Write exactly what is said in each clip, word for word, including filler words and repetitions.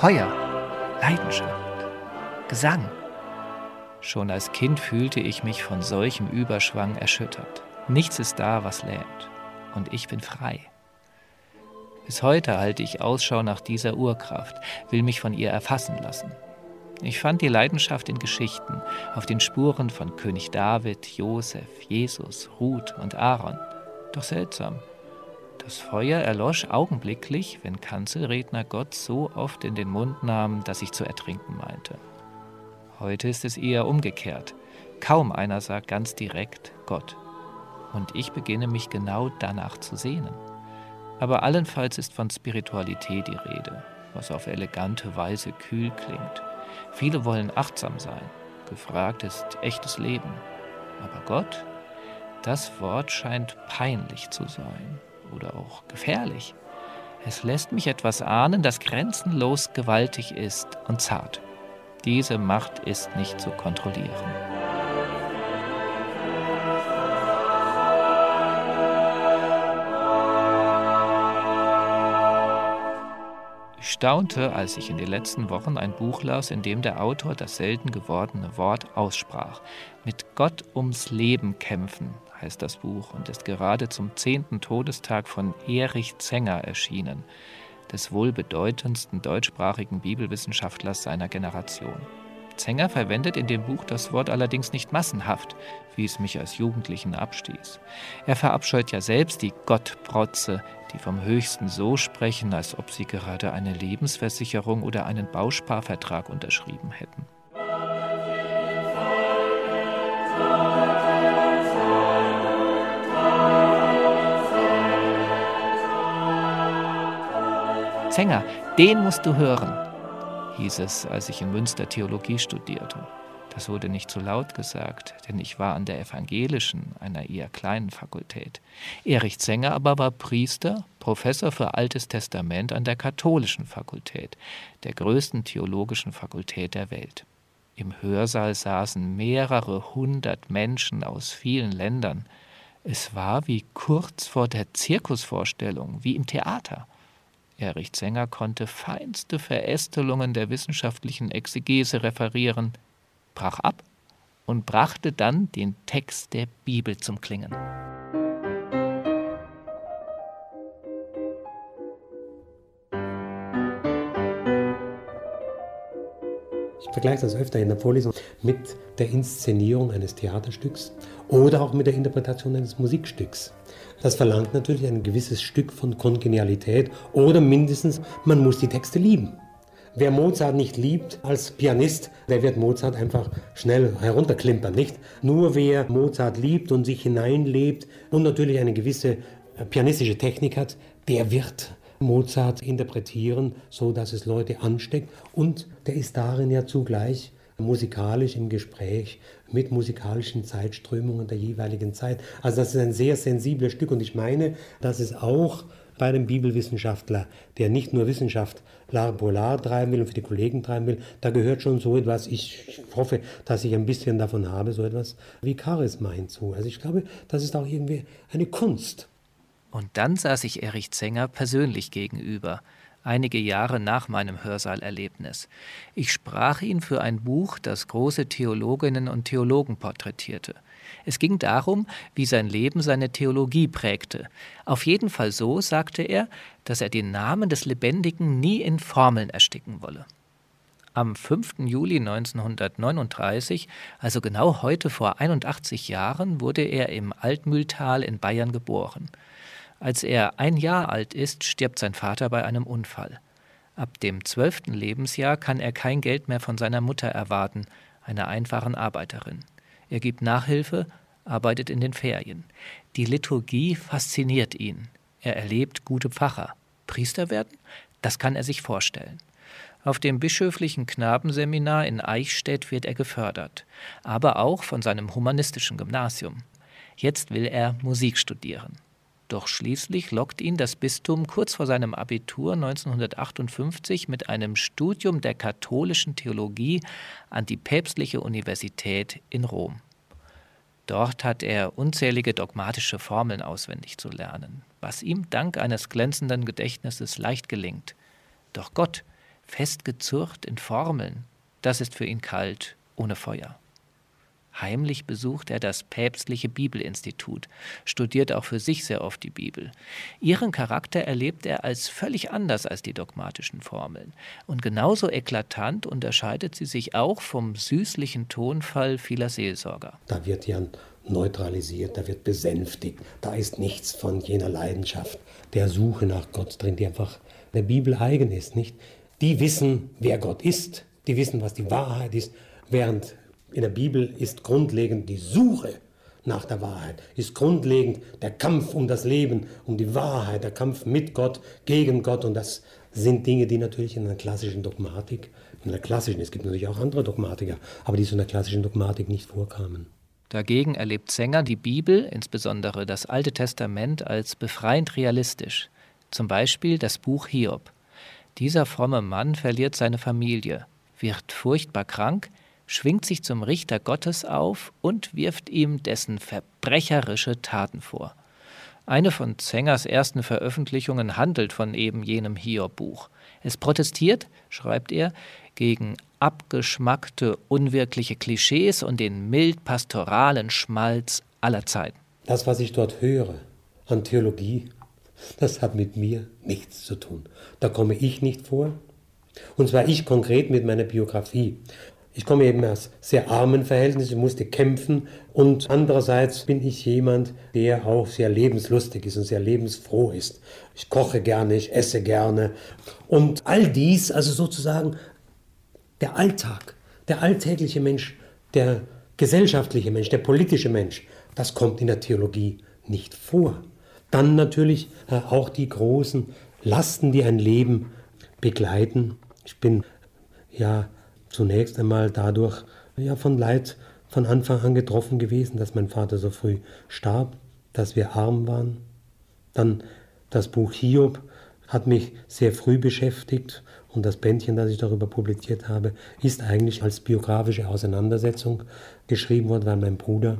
Feuer, Leidenschaft, Gesang. Schon als Kind fühlte ich mich von solchem Überschwang erschüttert. Nichts ist da, was lähmt. Und ich bin frei. Bis heute halte ich Ausschau nach dieser Urkraft, will mich von ihr erfassen lassen. Ich fand die Leidenschaft in Geschichten, auf den Spuren von König David, Josef, Jesus, Ruth und Aaron. Doch seltsam. Das Feuer erlosch augenblicklich, wenn Kanzelredner Gott so oft in den Mund nahmen, dass ich zu ertrinken meinte. Heute ist es eher umgekehrt. Kaum einer sagt ganz direkt Gott. Und ich beginne mich genau danach zu sehnen. Aber allenfalls ist von Spiritualität die Rede, was auf elegante Weise kühl klingt. Viele wollen achtsam sein. Gefragt ist echtes Leben. Aber Gott, das Wort scheint peinlich zu sein oder auch gefährlich. Es lässt mich etwas ahnen, das grenzenlos gewaltig ist und zart. Diese Macht ist nicht zu kontrollieren. Ich staunte, als ich in den letzten Wochen ein Buch las, in dem der Autor das selten gewordene Wort aussprach. Mit Gott ums Leben kämpfen heißt das Buch und ist gerade zum zehnten Todestag von Erich Zenger erschienen, des wohl bedeutendsten deutschsprachigen Bibelwissenschaftlers seiner Generation. Zenger verwendet in dem Buch das Wort allerdings nicht massenhaft, wie es mich als Jugendlichen abstieß. Er verabscheut ja selbst die Gottprotze, die vom Höchsten so sprechen, als ob sie gerade eine Lebensversicherung oder einen Bausparvertrag unterschrieben hätten. Zenger, den musst du hören, hieß es, als ich in Münster Theologie studierte. Das wurde nicht zu laut gesagt, denn ich war an der evangelischen, einer eher kleinen Fakultät. Erich Zenger aber war Priester, Professor für Altes Testament an der katholischen Fakultät, der größten theologischen Fakultät der Welt. Im Hörsaal saßen mehrere hundert Menschen aus vielen Ländern. Es war wie kurz vor der Zirkusvorstellung, wie im Theater. Erich Zenger konnte feinste Verästelungen der wissenschaftlichen Exegese referieren, brach ab und brachte dann den Text der Bibel zum Klingen. Ich vergleiche das öfter in der Vorlesung mit der Inszenierung eines Theaterstücks oder auch mit der Interpretation eines Musikstücks. Das verlangt natürlich ein gewisses Stück von Kongenialität oder mindestens, man muss die Texte lieben. Wer Mozart nicht liebt als Pianist, der wird Mozart einfach schnell herunterklimpern, nicht? Nur wer Mozart liebt und sich hineinlebt und natürlich eine gewisse pianistische Technik hat, der wird Mozart interpretieren, so dass es Leute ansteckt, und der ist darin ja zugleich musikalisch im Gespräch mit musikalischen Zeitströmungen der jeweiligen Zeit. Also das ist ein sehr sensibles Stück, und ich meine, dass es auch bei dem Bibelwissenschaftler, der nicht nur Wissenschaft l'art pour l'art treiben will und für die Kollegen treiben will, da gehört schon so etwas, ich hoffe, dass ich ein bisschen davon habe, so etwas wie Charisma hinzu. Also ich glaube, das ist auch irgendwie eine Kunst. Und dann saß ich Erich Zenger persönlich gegenüber, einige Jahre nach meinem Hörsaalerlebnis. Ich sprach ihn für ein Buch, das große Theologinnen und Theologen porträtierte. Es ging darum, wie sein Leben seine Theologie prägte. Auf jeden Fall so, sagte er, dass er den Namen des Lebendigen nie in Formeln ersticken wolle. Am fünften Juli neunzehnhundertneununddreißig, also genau heute vor einundachtzig Jahren, wurde er im Altmühltal in Bayern geboren. Als er ein Jahr alt ist, stirbt sein Vater bei einem Unfall. Ab dem zwölften Lebensjahr kann er kein Geld mehr von seiner Mutter erwarten, einer einfachen Arbeiterin. Er gibt Nachhilfe, arbeitet in den Ferien. Die Liturgie fasziniert ihn. Er erlebt gute Pfarrer. Priester werden? Das kann er sich vorstellen. Auf dem bischöflichen Knabenseminar in Eichstätt wird er gefördert, aber auch von seinem humanistischen Gymnasium. Jetzt will er Musik studieren. Doch schließlich lockt ihn das Bistum kurz vor seinem Abitur neunzehnhundertachtundfünfzig mit einem Studium der katholischen Theologie an die Päpstliche Universität in Rom. Dort hat er unzählige dogmatische Formeln auswendig zu lernen, was ihm dank eines glänzenden Gedächtnisses leicht gelingt. Doch Gott festgezurrt in Formeln, das ist für ihn kalt, ohne Feuer. Heimlich besucht er das päpstliche Bibelinstitut, studiert auch für sich sehr oft die Bibel. Ihren Charakter erlebt er als völlig anders als die dogmatischen Formeln. Und genauso eklatant unterscheidet sie sich auch vom süßlichen Tonfall vieler Seelsorger. Da wird ja neutralisiert, da wird besänftigt. Da ist nichts von jener Leidenschaft, der Suche nach Gott drin, die einfach der Bibel eigen ist, nicht? Die wissen, wer Gott ist, die wissen, was die Wahrheit ist, während in der Bibel ist grundlegend die Suche nach der Wahrheit, ist grundlegend der Kampf um das Leben, um die Wahrheit, der Kampf mit Gott, gegen Gott. Und das sind Dinge, die natürlich in einer klassischen Dogmatik, in einer klassischen, es gibt natürlich auch andere Dogmatiker, aber die so in der klassischen Dogmatik nicht vorkamen. Dagegen erlebt Zenger die Bibel, insbesondere das Alte Testament, als befreiend realistisch. Zum Beispiel das Buch Hiob. Dieser fromme Mann verliert seine Familie, wird furchtbar krank, schwingt sich zum Richter Gottes auf und wirft ihm dessen verbrecherische Taten vor. Eine von Zengers ersten Veröffentlichungen handelt von eben jenem Hiob-Buch. Es protestiert, schreibt er, gegen abgeschmackte, unwirkliche Klischees und den mild pastoralen Schmalz aller Zeiten. Das, was ich dort höre an Theologie, das hat mit mir nichts zu tun. Da komme ich nicht vor. Und zwar ich konkret mit meiner Biografie. Ich komme eben aus sehr armen Verhältnissen, musste kämpfen und andererseits bin ich jemand, der auch sehr lebenslustig ist und sehr lebensfroh ist. Ich koche gerne, ich esse gerne und all dies, also sozusagen der Alltag, der alltägliche Mensch, der gesellschaftliche Mensch, der politische Mensch, das kommt in der Theologie nicht vor. Dann natürlich äh, auch die großen Lasten, die ein Leben begleiten. Ich bin ja zunächst einmal dadurch ja, von Leid von Anfang an getroffen gewesen, dass mein Vater so früh starb, dass wir arm waren. Dann das Buch Hiob hat mich sehr früh beschäftigt und das Bändchen, das ich darüber publiziert habe, ist eigentlich als biografische Auseinandersetzung geschrieben worden, weil mein Bruder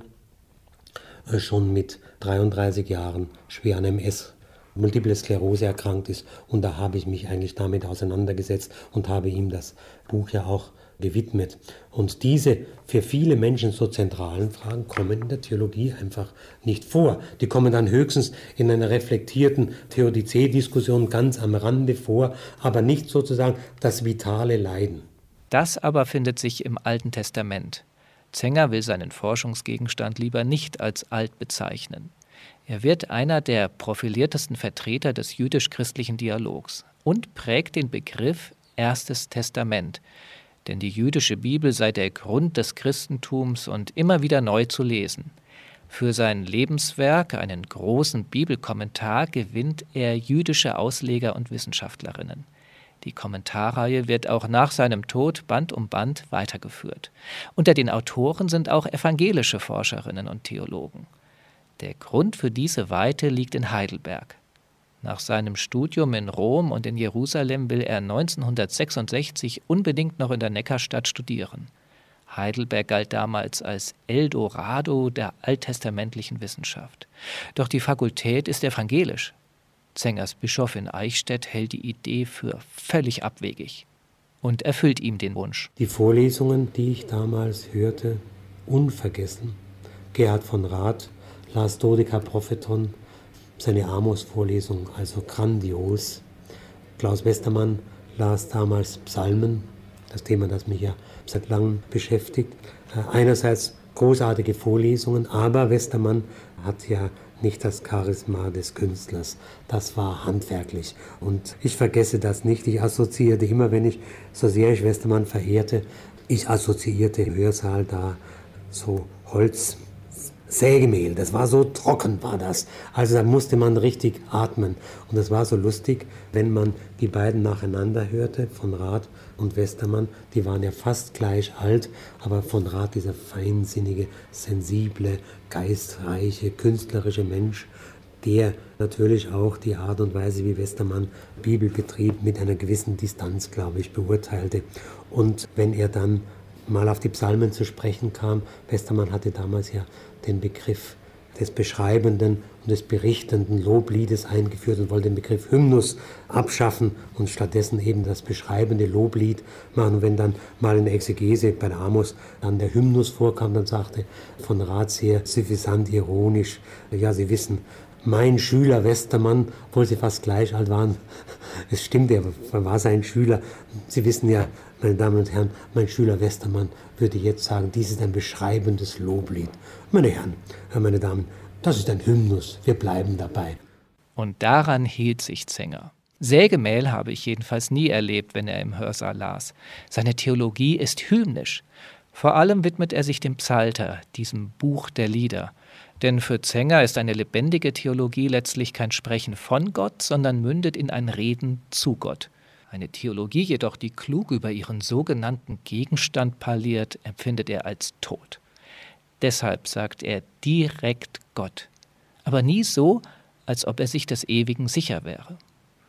schon mit dreiunddreißig Jahren schwer an M S, Multiple Sklerose erkrankt ist. Und da habe ich mich eigentlich damit auseinandergesetzt und habe ihm das Buch ja auch gewidmet. Und diese für viele Menschen so zentralen Fragen kommen in der Theologie einfach nicht vor. Die kommen dann höchstens in einer reflektierten Theodizee-Diskussion ganz am Rande vor, aber nicht sozusagen das vitale Leiden. Das aber findet sich im Alten Testament. Zenger will seinen Forschungsgegenstand lieber nicht als alt bezeichnen. Er wird einer der profiliertesten Vertreter des jüdisch-christlichen Dialogs und prägt den Begriff Erstes Testament, denn die jüdische Bibel sei der Grund des Christentums und immer wieder neu zu lesen. Für sein Lebenswerk, einen großen Bibelkommentar, gewinnt er jüdische Ausleger und Wissenschaftlerinnen. Die Kommentarreihe wird auch nach seinem Tod Band um Band weitergeführt. Unter den Autoren sind auch evangelische Forscherinnen und Theologen. Der Grund für diese Weite liegt in Heidelberg. Nach seinem Studium in Rom und in Jerusalem will er neunzehnhundertsechsundsechzig unbedingt noch in der Neckarstadt studieren. Heidelberg galt damals als Eldorado der alttestamentlichen Wissenschaft. Doch die Fakultät ist evangelisch. Zengers Bischof in Eichstätt hält die Idee für völlig abwegig und erfüllt ihm den Wunsch. Die Vorlesungen, die ich damals hörte, unvergessen. Gerhard von Rath las Dodekapropheton, seine Amos-Vorlesung, also grandios. Klaus Westermann las damals Psalmen, das Thema, das mich ja seit langem beschäftigt. Einerseits großartige Vorlesungen, aber Westermann hat ja nicht das Charisma des Künstlers. Das war handwerklich. Und ich vergesse das nicht. Ich assoziierte immer, wenn ich, so sehr ich Westermann verehrte, ich assoziierte im Hörsaal da so Holz, Sägemehl, das war so trocken, war das. Also da musste man richtig atmen. Und das war so lustig, wenn man die beiden nacheinander hörte, von Rath und Westermann. Die waren ja fast gleich alt, aber von Rath dieser feinsinnige, sensible, geistreiche, künstlerische Mensch, der natürlich auch die Art und Weise, wie Westermann Bibelbetrieb mit einer gewissen Distanz, glaube ich, beurteilte. Und wenn er dann mal auf die Psalmen zu sprechen kam, Westermann hatte damals ja den Begriff des beschreibenden und des berichtenden Lobliedes eingeführt und wollte den Begriff Hymnus abschaffen und stattdessen eben das beschreibende Loblied machen. Und wenn dann mal in der Exegese bei der Amos dann der Hymnus vorkam, dann sagte von Rath sehr suffisant ironisch, ja, Sie wissen, mein Schüler Westermann, obwohl sie fast gleich alt waren, es stimmt, er war sein Schüler. Sie wissen ja, meine Damen und Herren, mein Schüler Westermann würde jetzt sagen, dies ist ein beschreibendes Loblied. Meine Herren, meine Damen, das ist ein Hymnus, wir bleiben dabei. Und daran hielt sich Zenger. Sägemehl habe ich jedenfalls nie erlebt, wenn er im Hörsaal las. Seine Theologie ist hymnisch. Vor allem widmet er sich dem Psalter, diesem Buch der Lieder. Denn für Zenger ist eine lebendige Theologie letztlich kein Sprechen von Gott, sondern mündet in ein Reden zu Gott. Eine Theologie jedoch, die klug über ihren sogenannten Gegenstand parliert, empfindet er als tot. Deshalb sagt er direkt Gott, aber nie so, als ob er sich des Ewigen sicher wäre.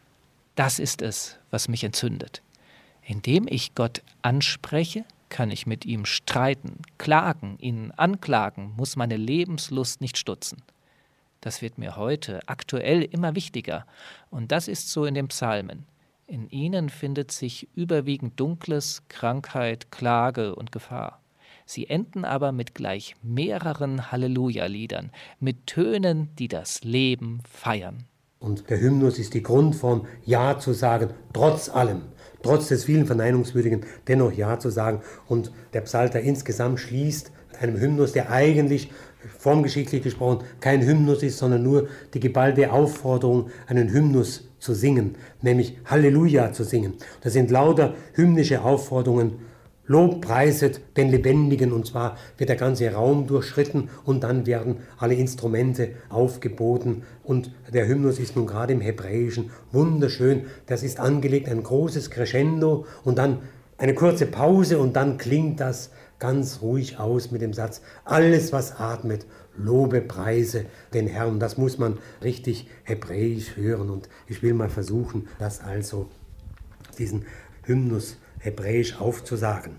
Das ist es, was mich entzündet. Indem ich Gott anspreche, kann ich mit ihm streiten, klagen, ihn anklagen, muss meine Lebenslust nicht stutzen. Das wird mir heute aktuell immer wichtiger, und das ist so in den Psalmen. In ihnen findet sich überwiegend Dunkles, Krankheit, Klage und Gefahr. Sie enden aber mit gleich mehreren Halleluja-Liedern, mit Tönen, die das Leben feiern. Und der Hymnus ist die Grundform, Ja zu sagen, trotz allem. Trotz des vielen Verneinungswürdigen dennoch Ja zu sagen. Und der Psalter insgesamt schließt mit einem Hymnus, der eigentlich, formgeschichtlich gesprochen, kein Hymnus ist, sondern nur die geballte Aufforderung, einen Hymnus zu singen, nämlich Halleluja zu singen. Das sind lauter hymnische Aufforderungen, Lob preiset den Lebendigen, und zwar wird der ganze Raum durchschritten und dann werden alle Instrumente aufgeboten. Und der Hymnus ist nun gerade im Hebräischen wunderschön. Das ist angelegt, ein großes Crescendo und dann eine kurze Pause und dann klingt das ganz ruhig aus mit dem Satz, alles was atmet, lobe, preise den Herrn. Das muss man richtig hebräisch hören und ich will mal versuchen, das also, diesen Hymnus hebräisch aufzusagen.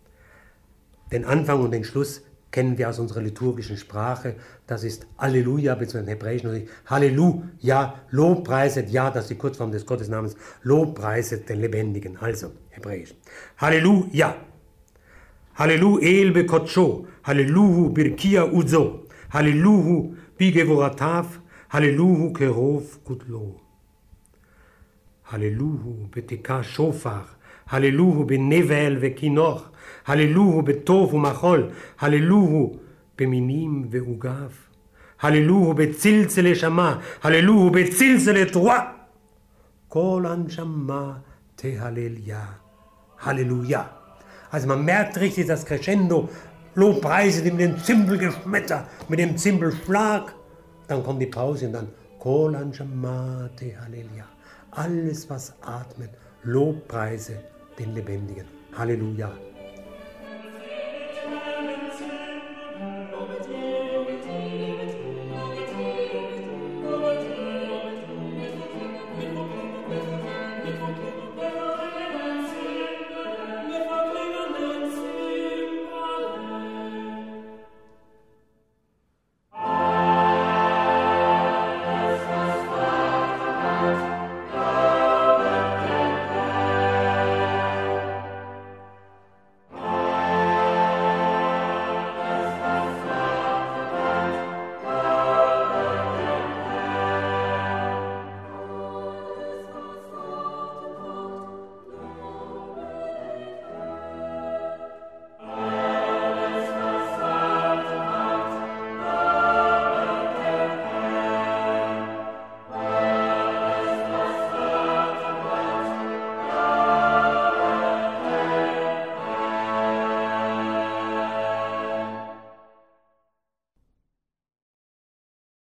Den Anfang und den Schluss kennen wir aus unserer liturgischen Sprache. Das ist Alleluja, beziehungsweise im Hebräischen Halleluja, Lob preiset, ja, das ist die Kurzform des Gottesnamens, Lob preiset den Lebendigen, also Hebräisch. Halleluja, Hallelu el bekotscho, Halleluhu birkia uzo, Halleluhu bigevoratav, Halleluhu kerov kutlo. Halleluhu betika shofar, Halleluhu benevel vekinor, Halleluhu betov umachol, Halleluhu beminim veugav, Halleluhu betzilzele shama, Halleluhu betzilzele troa, kol anshama te halleluja, Halleluja. Also man merkt richtig das Crescendo, Lobpreise mit dem Zimbelgeschmetter, mit dem Zimbelschlag, dann kommt die Pause und dann kol anshama te halleluja. Alles was atmet, Lobpreise den Lebendigen. Halleluja.